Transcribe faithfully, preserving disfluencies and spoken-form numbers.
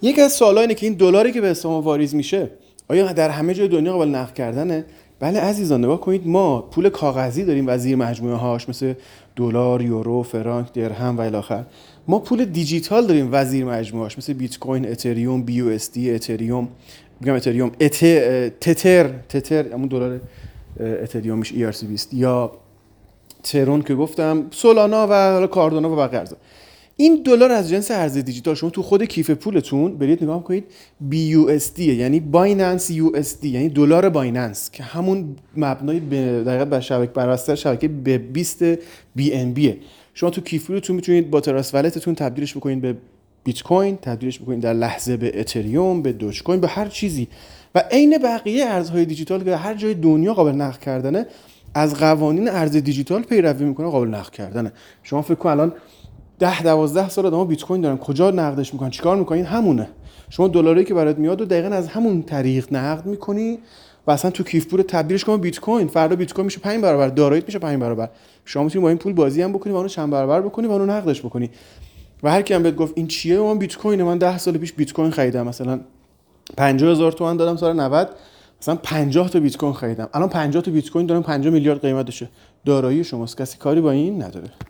یکی از سوالا اینه که این دلاری که به حساب ما واریز میشه آیا در همه جای دنیا قابل نقد کردنه؟ بله عزیزان، نگاه کنید، ما پول کاغذی داریم و زیر مجموعه هاش مثل دلار، یورو، فرانک، درهم و الی آخر. ما پول دیجیتال داریم و زیر مجموعه هاش مثل بیت کوین، اتریوم، بی یو اس دی، اتریوم، میگم اتریوم، ات تتر، تتر همون دلار اتریوم میشه ای آر سی بیست، یا ترون که گفتم، سولانا و حالا کاردانا و بقیه ارزها. این دلار از جنس ارز دیجیتال، شما تو خود کیف پولتون برید نگاه کنید، بی یو اس دی یعنی بایننس یو اس دی، یعنی دلار بایننس که همون مبنای به دقیقاً بر شبکه بر شبکه به بیست بی ان بی. شما تو کیف پولتون میتونید با تراس ولتتون تبدیلش بکنید به بیت کوین، تبدیلش بکنید در لحظه به اتریوم، به دوج کوین، به هر چیزی. و عین بقیه ارزهای دیجیتال که هر جای دنیا قابل نقد کردنه، از قوانین ارز دیجیتال پیروی میکنه، قابل نقد کردنه. شما فکر کن الان ده دوازده سال آدم‌ها بیت کوین دارن، کجا نقدش میکنن، چیکار میکنین؟ همونه. شما دلاری که برات میاد و دقیقاً از همون طریق نقد میکنی و اصلا تو کیف پول تبدیلش کنی بیت کوین. فردا بیت کوین میشه پنج برابر، داراییت میشه پنج برابر. شما میتونی با این پول بازی هم بکنی و اونو چند برابر بکنی و اونو نقدش بکنی. و هر کی هم بهت گفت این چیه، من بیت کوین، من ده سال پیش بیت کوین خریدم، مثلا پنجاه هزار تومان دادم سال نود، مثلا پنجاه تا بیت کوین خریدم، الان پنجاه تا بیت کوین دارم، پنجاه میلیارد قیمتشه. دارایی شماست، کسی کاری با این نداره.